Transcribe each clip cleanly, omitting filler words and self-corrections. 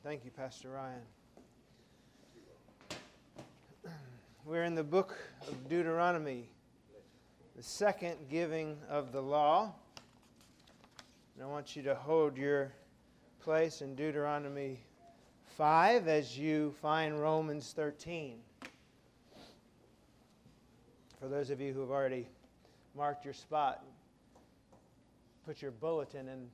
Thank you, Pastor Ryan. We're in the book of Deuteronomy, the second giving of the law. And I want you to hold your place in Deuteronomy 5 as you find Romans 13. For those of you who have already marked your spot, put your bulletin in.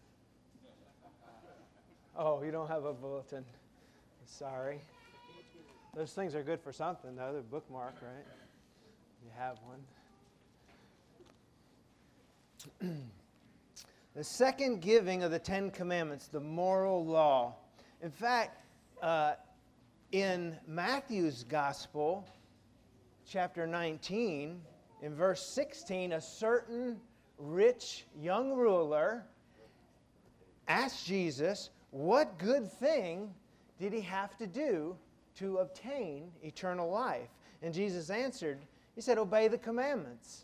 Oh, you don't have a bulletin. Sorry. Those things are good for something, though. They're bookmark, right? You have one. The second giving of the Ten Commandments, the moral law. In fact, in Matthew's Gospel, chapter 19, in verse 16, a certain rich young ruler asked Jesus, what good thing did he have to do to obtain eternal life? And Jesus answered, he said, obey the commandments.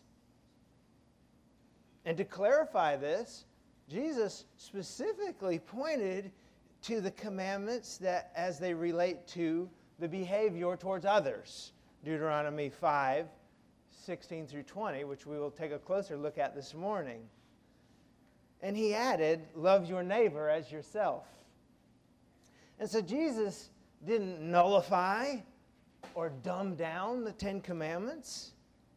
And to clarify this, Jesus specifically pointed to the commandments that as they relate to the behavior towards others. Deuteronomy 5, 16 through 20, which we will take a closer look at this morning. And he added, love your neighbor as yourself. And so Jesus didn't nullify or dumb down the Ten Commandments.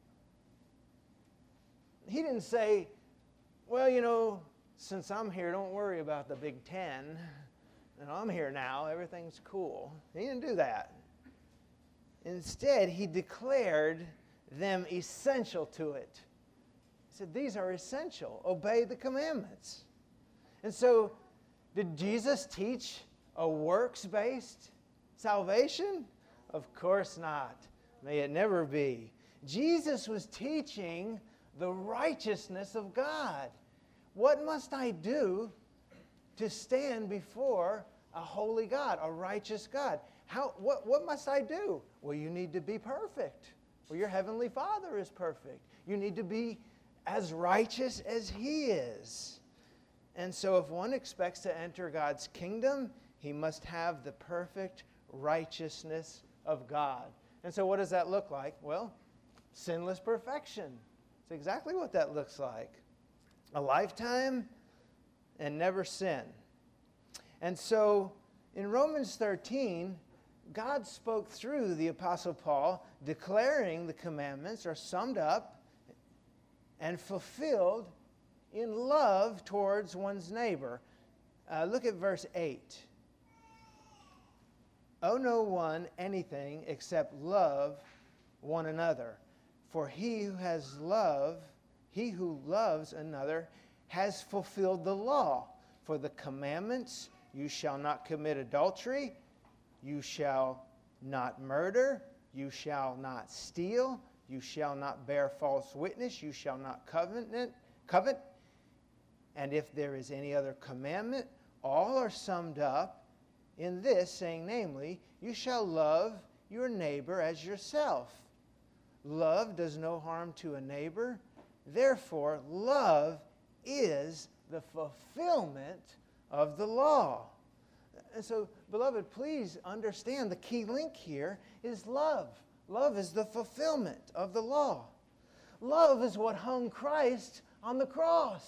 He didn't say, well, since I'm here, don't worry about the Big Ten. And I'm here now, everything's cool. He didn't do that. Instead, he declared them essential to it. He said, these are essential. Obey the commandments. And so, did Jesus teach a works-based salvation? Of course not. May it never be. Jesus was teaching the righteousness of God. What must I do to stand before a holy God, a righteous God? What must I do? Well, you need to be perfect. Well, your heavenly Father is perfect. You need to be as righteous as He is. And so if one expects to enter God's kingdom, he must have the perfect righteousness of God. And so what does that look like? Well, sinless perfection. It's exactly what that looks like. A lifetime and never sin. And so in Romans 13, God spoke through the Apostle Paul, declaring the commandments are summed up and fulfilled in love towards one's neighbor. Look at verse 8. Owe no one anything except love one another. For he who loves another has fulfilled the law. For the commandments, you shall not commit adultery, you shall not murder, you shall not steal, you shall not bear false witness, you shall not covet. And if there is any other commandment, all are summed up in this, saying, namely, you shall love your neighbor as yourself. Love does no harm to a neighbor. Therefore, love is the fulfillment of the law. And so, beloved, please understand the key link here is love. Love is the fulfillment of the law. Love is what hung Christ on the cross.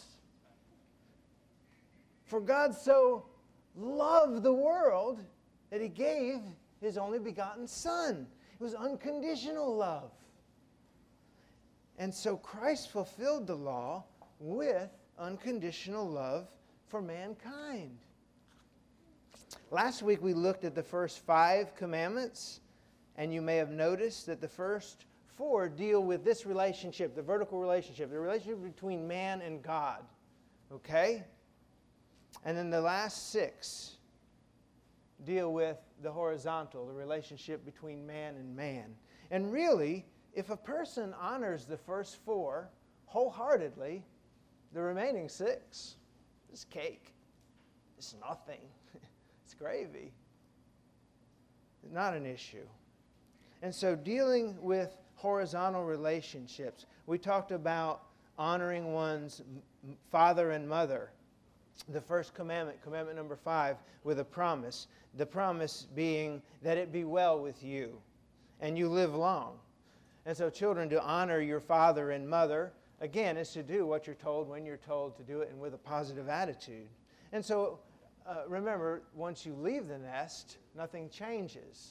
For God so loved the world that He gave His only begotten Son. It was unconditional love. And so Christ fulfilled the law with unconditional love for mankind. Last week we looked at the first 5 commandments, and you may have noticed that the first 4 deal with this relationship, the vertical relationship, the relationship between man and God. Okay? And then the last 6 deal with the horizontal, the relationship between man and man. And really, if a person honors the first 4 wholeheartedly, the remaining 6 is cake. It's nothing. It's gravy. It's not an issue. And so dealing with horizontal relationships, we talked about honoring one's father and mother. the first commandment, commandment number 5, with a promise. The promise being that it be well with you and you live long. And so children, to honor your father and mother, again, is to do what you're told when you're told to do it and with a positive attitude. And so remember, once you leave the nest, nothing changes.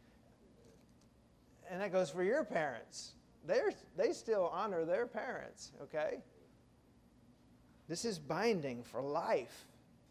And that goes for your parents. They still honor their parents, okay? This is binding for life.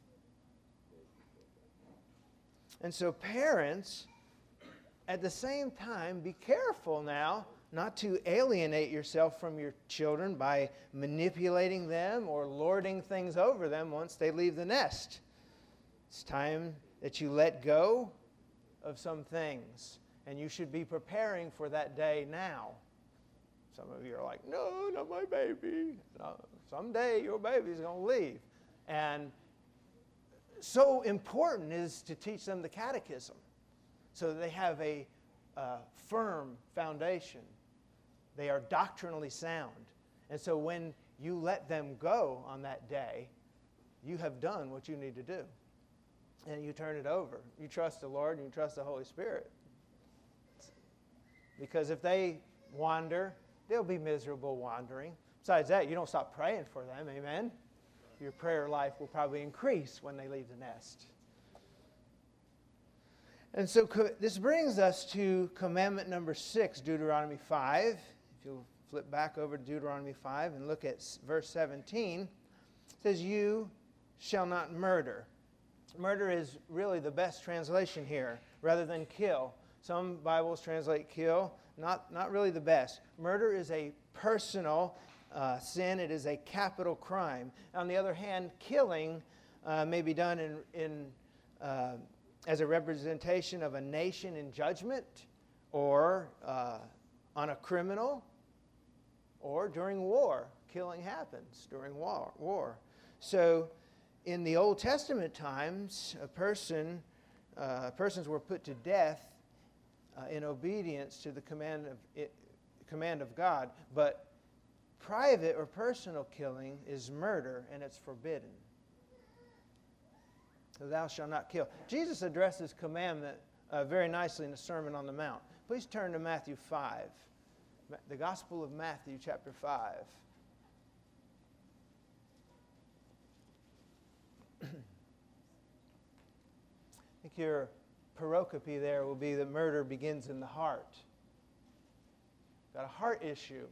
And so parents, at the same time, be careful now not to alienate yourself from your children by manipulating them or lording things over them once they leave the nest. It's time that you let go of some things, and you should be preparing for that day now. Some of you are like, no, not my baby. No, someday your baby's going to leave. And so important is to teach them the catechism so that they have a firm foundation. They are doctrinally sound. And so when you let them go on that day, you have done what you need to do. And you turn it over. You trust the Lord and you trust the Holy Spirit. Because if they wander, they'll be miserable wandering. Besides that, you don't stop praying for them, amen? Your prayer life will probably increase when they leave the nest. And so this brings us to commandment number 6, Deuteronomy 5. If you'll flip back over to Deuteronomy 5 and look at verse 17, it says, you shall not murder. Murder is really the best translation here, rather than kill. Some Bibles translate kill, not really the best. Murder is a personal sin. It is a capital crime. On the other hand, killing may be done as a representation of a nation in judgment, or on a criminal, or during war. Killing happens during war. So in the Old Testament times, persons were put to death in obedience to the command of God. But private or personal killing is murder, and it's forbidden. So thou shalt not kill. Jesus addressed this commandment very nicely in the Sermon on the Mount. Please turn to Matthew 5. The Gospel of Matthew, chapter 5. I think your pericope there will be that murder begins in the heart. Got a heart issue.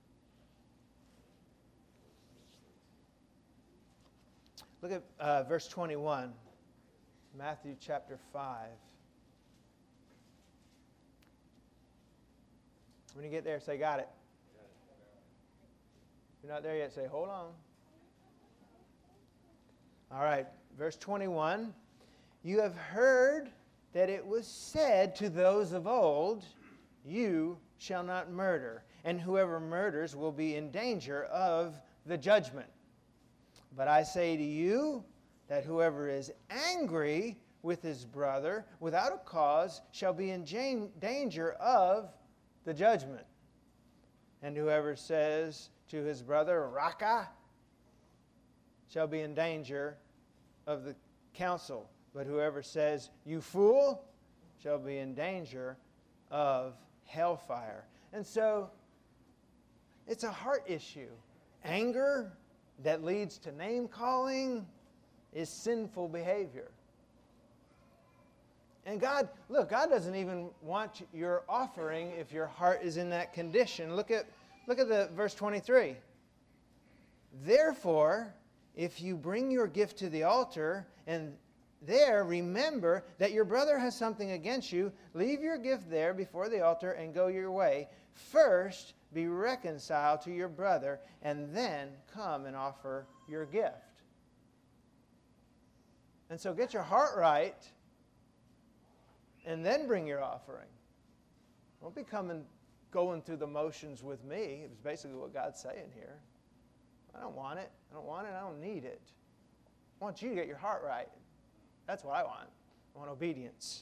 Look at verse 21, Matthew chapter 5. When you get there, say, got it. If you're not there yet, say, hold on. All right, verse 21. You have heard that it was said to those of old, you shall not murder, and whoever murders will be in danger of the judgment. But I say to you that whoever is angry with his brother without a cause shall be in danger of the judgment. And whoever says to his brother, Raka, shall be in danger of the council. But whoever says, you fool, shall be in danger of hellfire. And so, it's a heart issue. Anger that leads to name-calling is sinful behavior. And God doesn't even want your offering if your heart is in that condition. Look at the verse 23. Therefore, if you bring your gift to the altar and there remember that your brother has something against you, leave your gift there before the altar and go your way. First, be reconciled to your brother, and then come and offer your gift. And so get your heart right, and then bring your offering. Don't be going through the motions with me. It's basically what God's saying here. I don't want it. I don't need it. I want you to get your heart right. That's what I want. I want obedience.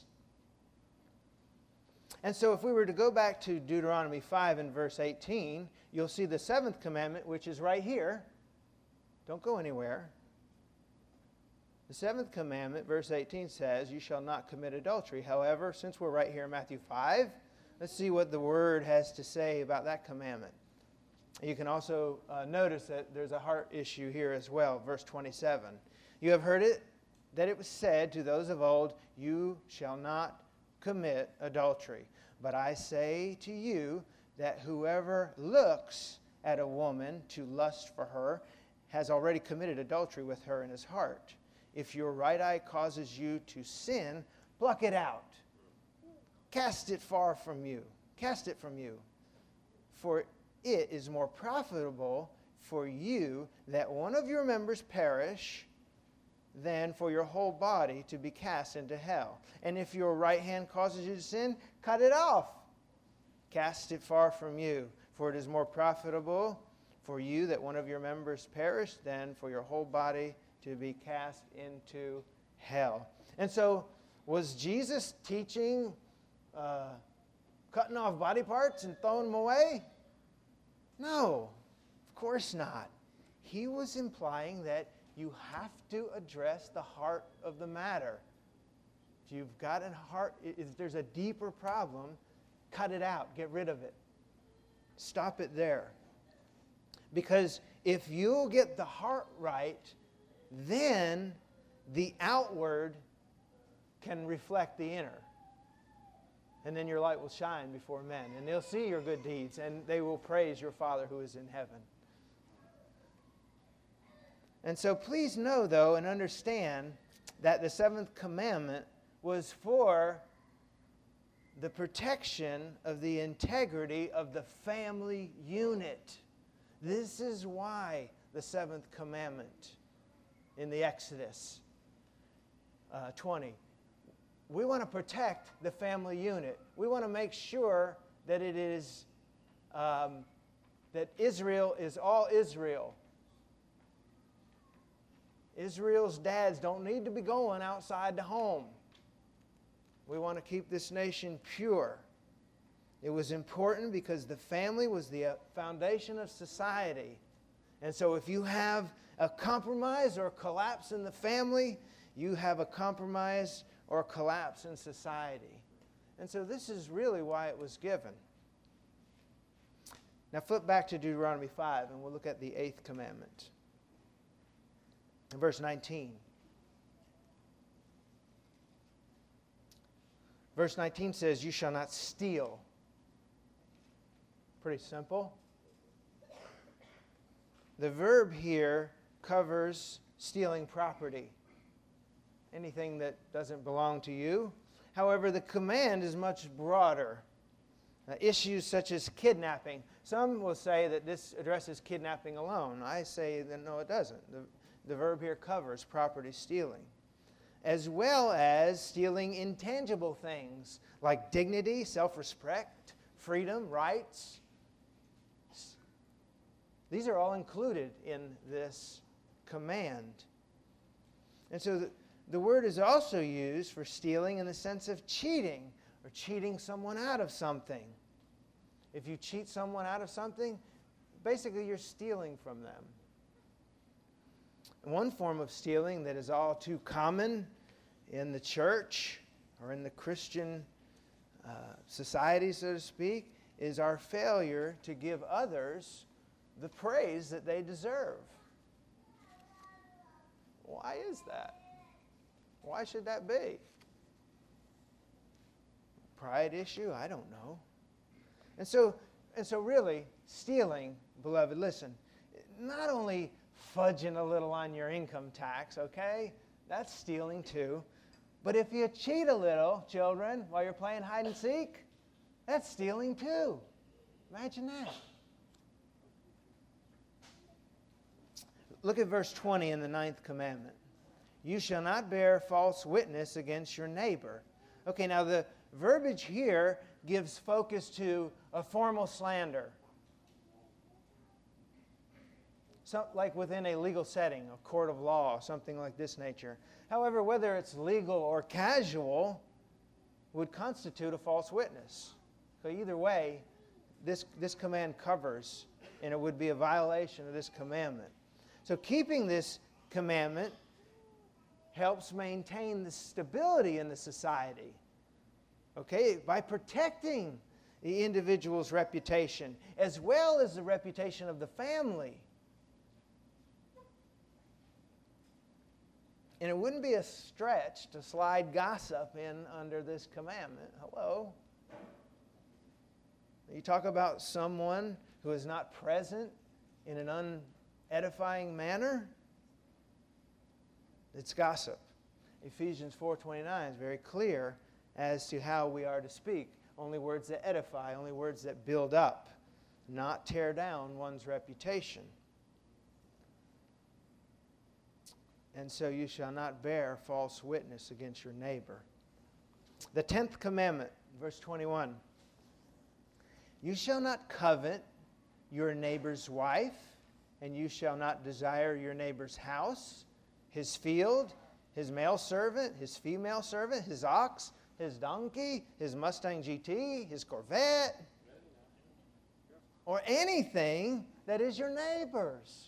And so if we were to go back to Deuteronomy 5 and verse 18, you'll see the 7th commandment, which is right here. Don't go anywhere. The seventh commandment, verse 18 says, you shall not commit adultery. However, since we're right here in Matthew 5, let's see what the Word has to say about that commandment. You can also notice that there's a heart issue here as well, verse 27. You have heard it, that it was said to those of old, you shall not commit adultery. But I say to you that whoever looks at a woman to lust for her has already committed adultery with her in his heart. If your right eye causes you to sin, pluck it out. Cast it far from you. Cast it from you. For it is more profitable for you that one of your members perish than for your whole body to be cast into hell. And if your right hand causes you to sin, cut it off. Cast it far from you. For it is more profitable for you that one of your members perish than for your whole body to be cast into hell. And so, was Jesus teaching cutting off body parts and throwing them away? No, of course not. He was implying that you have to address the heart of the matter. If you've got a heart, if there's a deeper problem, cut it out, get rid of it. Stop it there. Because if you'll get the heart right, then the outward can reflect the inner. And then your light will shine before men. And they'll see your good deeds, and they will praise your Father who is in heaven. And so please know, though, and understand that the seventh commandment was for the protection of the integrity of the family unit. This is why the seventh commandment in the Exodus 20. We want to protect the family unit. We want to make sure that it is that Israel is all Israel. Israel's dads don't need to be going outside the home. We want to keep this nation pure. It was important because the family was the foundation of society. And so if you have a compromise or a collapse in the family, you have a compromise or a collapse in society. And so this is really why it was given. Now flip back to Deuteronomy 5 and we'll look at the eighth commandment. In verse 19. Verse 19 says, you shall not steal. Pretty simple. The verb here covers stealing property. Anything that doesn't belong to you. However, the command is much broader. Issues such as kidnapping. Some will say that this addresses kidnapping alone. I say that no, it doesn't. The verb here covers property stealing, as well as stealing intangible things like dignity, self-respect, freedom, rights. These are all included in this command. And so the word is also used for stealing in the sense of cheating or cheating someone out of something. If you cheat someone out of something, basically you're stealing from them. One form of stealing that is all too common in the church or in the Christian society, so to speak, is our failure to give others the praise that they deserve. Why is that? Why should that be? Pride issue? I don't know. And so really, stealing, beloved, listen, not only fudging a little on your income tax, okay? That's stealing too. But if you cheat a little, children, while you're playing hide and seek, that's stealing too. Imagine that. Look at verse 20 in the ninth commandment. You shall not bear false witness against your neighbor. Okay, now the verbiage here gives focus to a formal slander. So, like within a legal setting, a court of law, something like this nature. However, whether it's legal or casual would constitute a false witness. So either way, this command covers, and it would be a violation of this commandment. So keeping this commandment helps maintain the stability in the society. Okay, by protecting the individual's reputation as well as the reputation of the family. And it wouldn't be a stretch to slide gossip in under this commandment. Hello? You talk about someone who is not present in an unedifying manner, it's gossip. Ephesians 4:29 is very clear as to how we are to speak. Only words that edify, only words that build up, not tear down one's reputation. And so you shall not bear false witness against your neighbor. The 10th commandment, verse 21. You shall not covet your neighbor's wife, and you shall not desire your neighbor's house, his field, his male servant, his female servant, his ox, his donkey, his Mustang GT, his Corvette, or anything that is your neighbor's.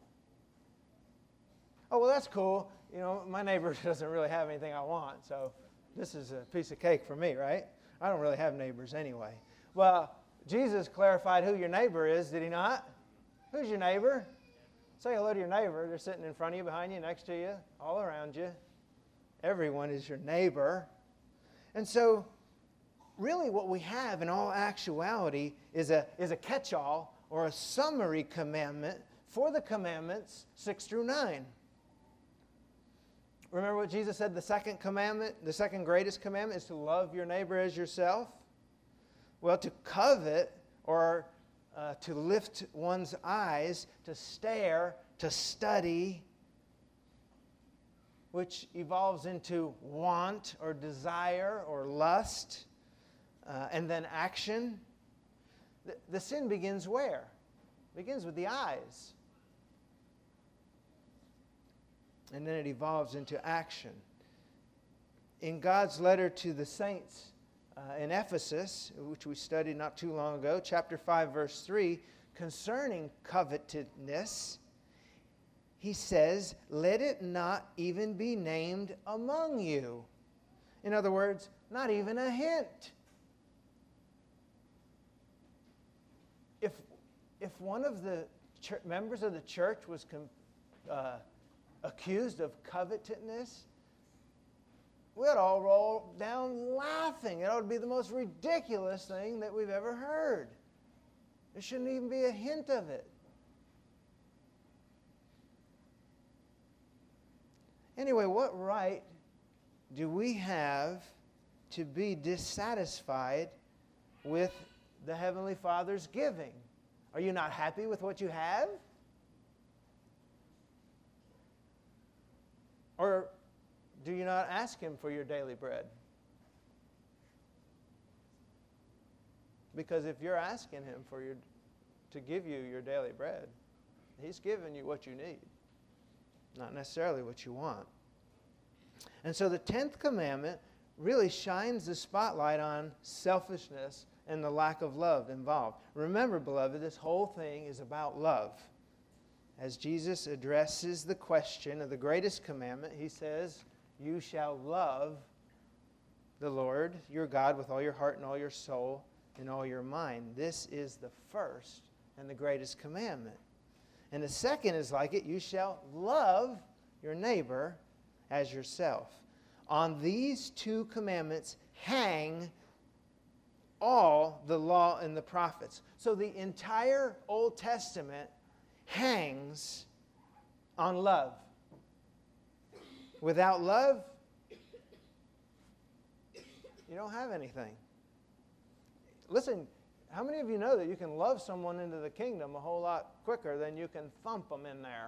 Oh, well, that's cool. You know, my neighbor doesn't really have anything I want, so this is a piece of cake for me, right? I don't really have neighbors anyway. Well, Jesus clarified who your neighbor is, did he not? Who's your neighbor? Say hello to your neighbor. They're sitting in front of you, behind you, next to you, all around you. Everyone is your neighbor. And so, really what we have in all actuality is a catch-all or a summary commandment for the commandments 6 through 9. Remember what Jesus said, the second commandment, the second greatest commandment is to love your neighbor as yourself? Well, to covet or to lift one's eyes, to stare, to study, which evolves into want or desire or lust, and then action. The sin begins where? It begins with the eyes. And then it evolves into action. In God's letter to the saints in Ephesus, which we studied not too long ago, chapter 5, verse 3, concerning covetousness, he says, let it not even be named among you. In other words, not even a hint. If one of the members of the church was accused of covetousness, we'd all roll down laughing. It would be the most ridiculous thing that we've ever heard. There shouldn't even be a hint of it. Anyway, what right do we have to be dissatisfied with the Heavenly Father's giving? Are you not happy with what you have? Or do you not ask Him for your daily bread? Because if you're asking Him to give you your daily bread, He's given you what you need, not necessarily what you want. And so the 10th commandment really shines the spotlight on selfishness and the lack of love involved. Remember, beloved, this whole thing is about love. As Jesus addresses the question of the greatest commandment, He says, you shall love the Lord your God with all your heart and all your soul and all your mind. This is the first and the greatest commandment. And the second is like it, you shall love your neighbor as yourself. On these two commandments hang all the law and the prophets. So the entire Old Testament hangs on love. Without love, you don't have anything. Listen, how many of you know that you can love someone into the kingdom a whole lot quicker than you can thump them in there?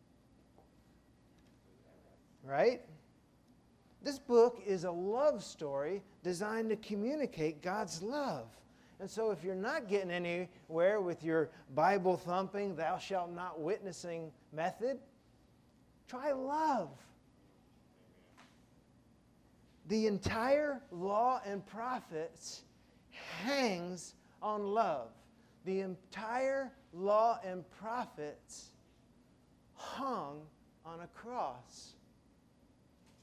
Right? This book is a love story designed to communicate God's love. And so if you're not getting anywhere with your Bible thumping, thou shalt not witnessing method, try love. The entire law and prophets hangs on love. The entire law and prophets hung on a cross.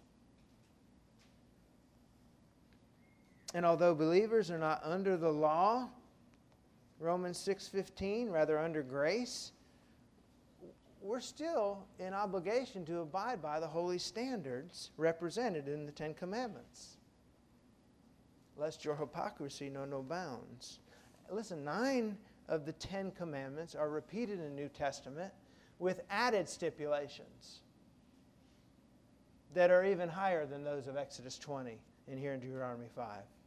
And although believers are not under the law, Romans 6:15, rather under grace, we're still in obligation to abide by the holy standards represented in the Ten Commandments. Lest your hypocrisy know no bounds. Listen, 9 of the 10 Commandments are repeated in the New Testament with added stipulations that are even higher than those of Exodus 20 and here in Deuteronomy 5.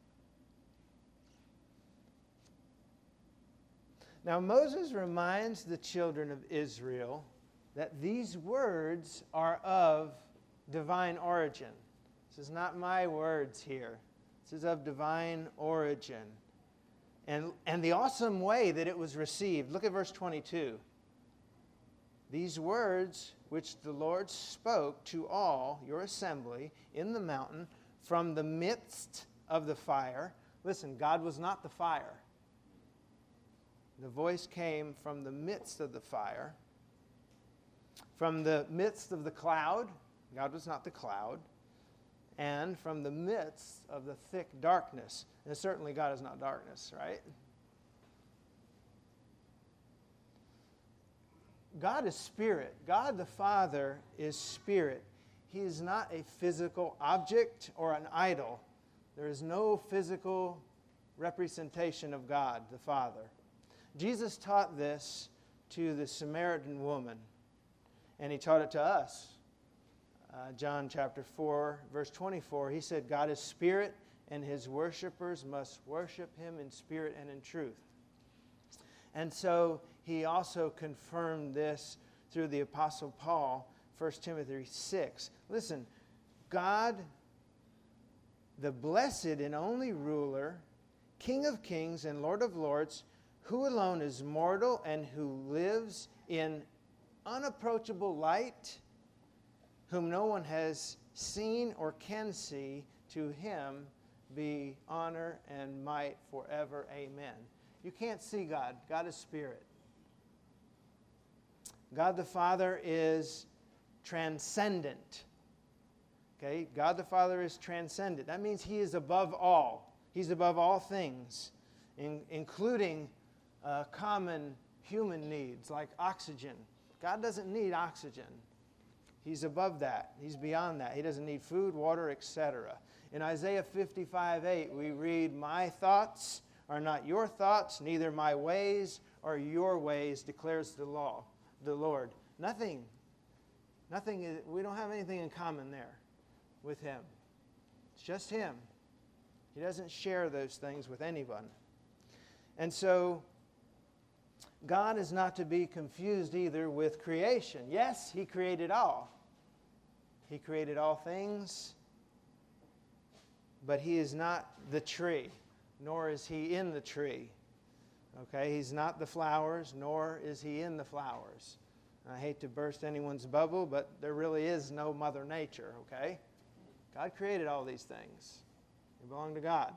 Now Moses reminds the children of Israel that these words are of divine origin. This is not my words here. This is of divine origin. And the awesome way that it was received. Look at verse 22. These words which the Lord spoke to all your assembly in the mountain from the midst of the fire. Listen, God was not the fire. The voice came from the midst of the fire. From the midst of the cloud. God was not the cloud. And from the midst of the thick darkness. And certainly God is not darkness, right? God is spirit. God the Father is spirit. He is not a physical object or an idol. There is no physical representation of God the Father. Jesus taught this to the Samaritan woman, and he taught it to us. John chapter 4, verse 24, he said, God is spirit, and his worshipers must worship him in spirit and in truth. And so he also confirmed this through the Apostle Paul, 1 Timothy 6. Listen, God, the blessed and only ruler, King of kings and Lord of lords, who alone is mortal and who lives in unapproachable light, whom no one has seen or can see, to him be honor and might forever. Amen. You can't see God. God is spirit. God the Father is transcendent. Okay? God the Father is transcendent. That means he is above all. He's above all things, including common human needs like oxygen. God doesn't need oxygen. He's above that. He's beyond that. He doesn't need food, water, etc. In Isaiah 55:8, we read, my thoughts are not your thoughts, neither my ways are your ways, declares the Lord. Nothing. We don't have anything in common there with him. It's just him. He doesn't share those things with anyone. And so, God is not to be confused either with creation. Yes, he created all. He created all things, but he is not the tree, nor is he in the tree. Okay, he's not the flowers, nor is he in the flowers. I hate to burst anyone's bubble, but there really is no Mother Nature, okay? God created all these things. They belong to God.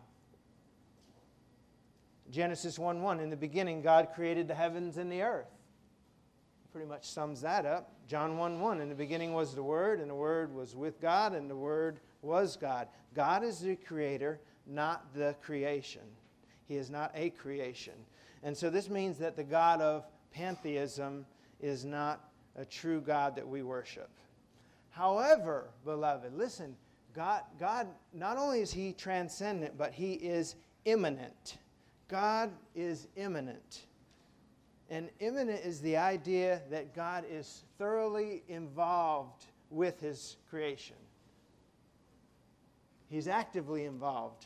Genesis 1:1, in the beginning God created the heavens and the earth. Pretty much sums that up. John 1:1, in the beginning was the Word, and the Word was with God, and the Word was God. God is the creator, not the creation. He is not a creation. And so this means that the God of pantheism is not a true God that we worship. However, beloved, listen, God, not only is he transcendent, but he is immanent. God is immanent. And immanent is the idea that God is thoroughly involved with his creation. He's actively involved.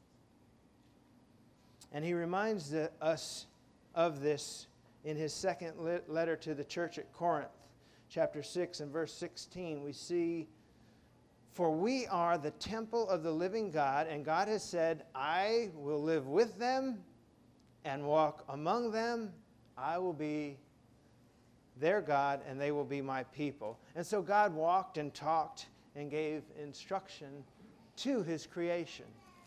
And he reminds us of this in his second letter to the church at Corinth, chapter 6 and verse 16. We see, for we are the temple of the living God, and God has said, I will live with them and walk among them. I will be their God, and they will be my people. And so God walked and talked and gave instruction to his creation.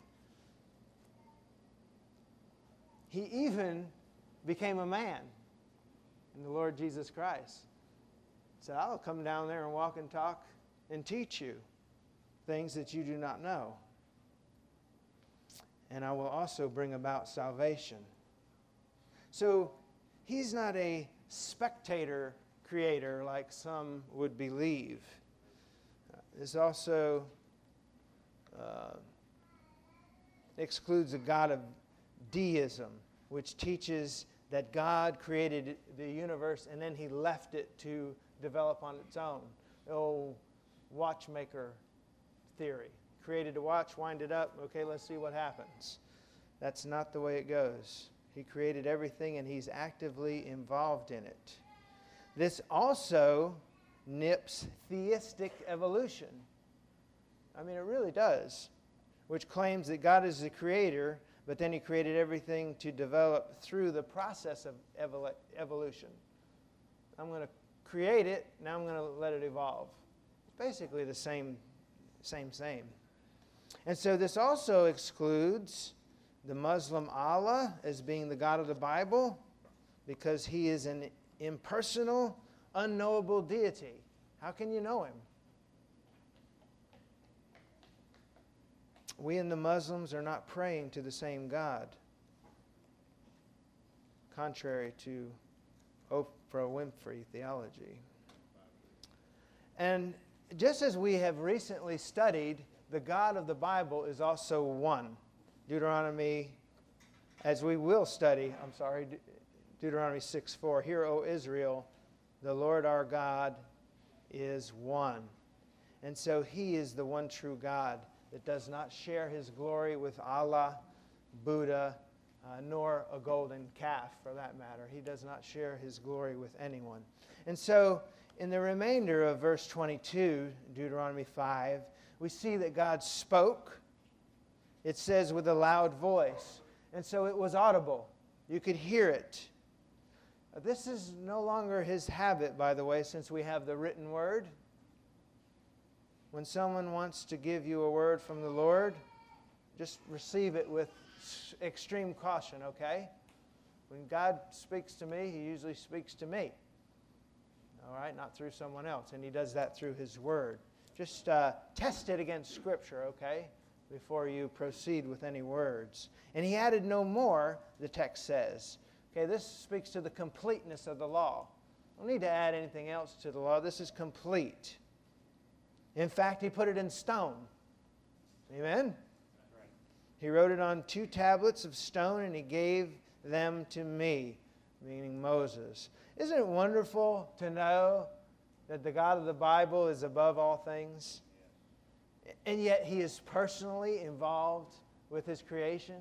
He even became a man in the Lord Jesus Christ. He said, I'll come down there and walk and talk and teach you things that you do not know. and I will also bring about salvation. So he's not a spectator creator like some would believe. This also excludes a God of deism, which teaches that God created the universe and then he left it to develop on its own. The old watchmaker theory. Created a watch, wind it up, okay, let's see what happens. That's not the way it goes. He created everything and he's actively involved in it. This also nips theistic evolution. I mean, it really does. Which claims that God is the creator, but then he created everything to develop through the process of evolution. I'm going to create it, now I'm going to let it evolve. It's basically the same. And so this also excludes the Muslim Allah as being the God of the Bible, because he is an impersonal, unknowable deity. How can you know him? We and the Muslims are not praying to the same God, contrary to Oprah Winfrey theology. And just as we have recently studied, the God of the Bible is also one. Deuteronomy, as we will study, Deuteronomy 6:4. Hear, O Israel, the Lord our God is one. And so he is the one true God that does not share his glory with Allah, Buddha, nor a golden calf for that matter. He does not share his glory with anyone. And so in the remainder of verse 22, Deuteronomy 5, we see that God spoke. It says with a loud voice. And so it was audible. You could hear it. This is no longer his habit, by the way, since we have the written word. When someone wants to give you a word from the Lord, just receive it with extreme caution, okay? When God speaks to me, he usually speaks to me. All right, not through someone else. And he does that through his word. Just test it against Scripture, okay, before you proceed with any words. And he added no more, the text says. Okay, this speaks to the completeness of the law. Don't need to add anything else to the law. This is complete. In fact, he put it in stone. Amen? Right. He wrote it on 2 tablets of stone, and he gave them to me, meaning Moses. Isn't it wonderful to know that the God of the Bible is above all things? And yet he is personally involved with his creation.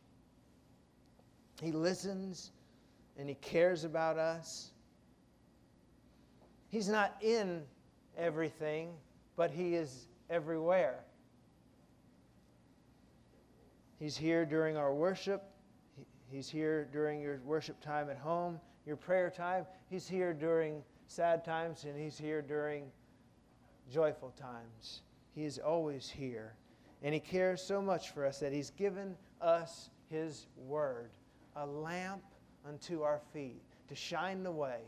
He listens and he cares about us. He's not in everything, but he is everywhere. He's here during our worship. He's here during your worship time at home, your prayer time. He's here during sad times, and he's here during joyful times. He is always here. And he cares so much for us that he's given us his word, a lamp unto our feet, to shine the way,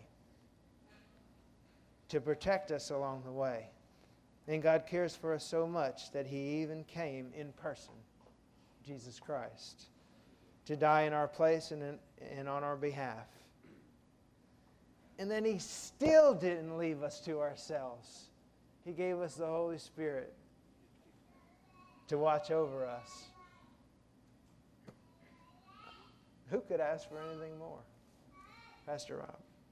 to protect us along the way. And God cares for us so much that he even came in person, Jesus Christ, to die in our place and on our behalf. And then he still didn't leave us to ourselves. He gave us the Holy Spirit to watch over us. Who could ask for anything more? Pastor Rob.